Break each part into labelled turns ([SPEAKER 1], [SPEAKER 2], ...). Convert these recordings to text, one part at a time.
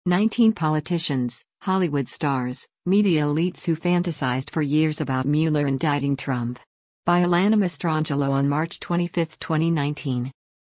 [SPEAKER 1] 19 politicians, Hollywood stars, media elites who fantasized for years about Mueller indicting Trump. By Alana Mastrangelo on March 25, 2019.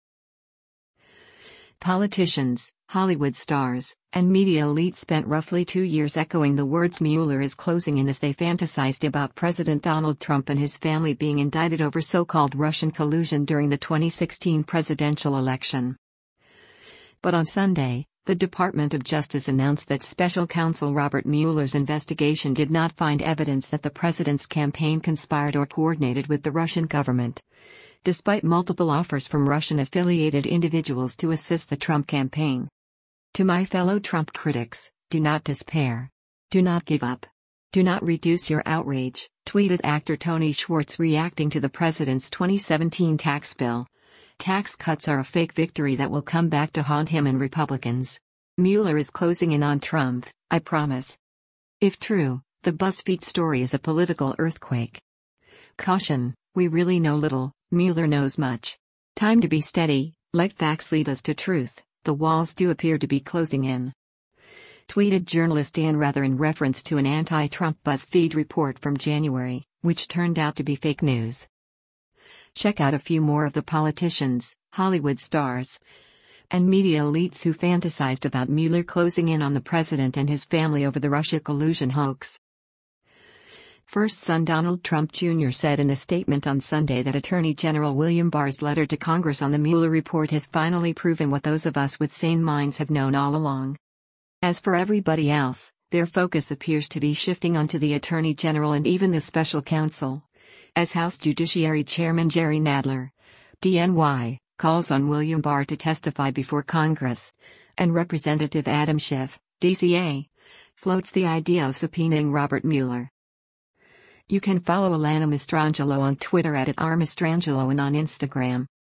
[SPEAKER 1] Politicians, Hollywood stars, and media elites spent roughly 2 years echoing the words Mueller is closing in as they fantasized about President Donald Trump and his family being indicted over so-called Russian collusion during the 2016 presidential election. But on Sunday, the Department of Justice announced that Special Counsel Robert Mueller's investigation did not find evidence that the president's campaign conspired or coordinated with the Russian government. Despite multiple offers from Russian-affiliated individuals to assist the Trump campaign. To my fellow Trump critics, do not despair. Do not give up. Do not reduce your outrage, tweeted actor Tony Schwartz reacting to the president's 2017 tax bill. Tax cuts are a fake victory that will come back to haunt him and Republicans. Mueller is closing in on Trump, I promise. If true, the BuzzFeed story is a political earthquake. Caution, we really know little, Mueller knows much. Time to be steady, let facts lead us to truth, the walls do appear to be closing in. Tweeted journalist Dan Rather in reference to an anti-Trump BuzzFeed report from January, which turned out to be fake news. Check out a few more of the politicians, Hollywood stars, and media elites who fantasized about Mueller closing in on the president and his family over the Russia collusion hoax. First son Donald Trump Jr. said in a statement on Sunday that Attorney General William Barr's letter to Congress on the Mueller report has finally proven what those of us with sane minds have known all along. As for everybody else, their focus appears to be shifting onto the Attorney General and even the special counsel. As House Judiciary Chairman Jerry Nadler, DNY, calls on William Barr to testify before Congress, and Representative Adam Schiff, DCA, floats the idea of subpoenaing Robert Mueller. You can follow Alana Mastrangelo on Twitter @rmastrangelo and on Instagram,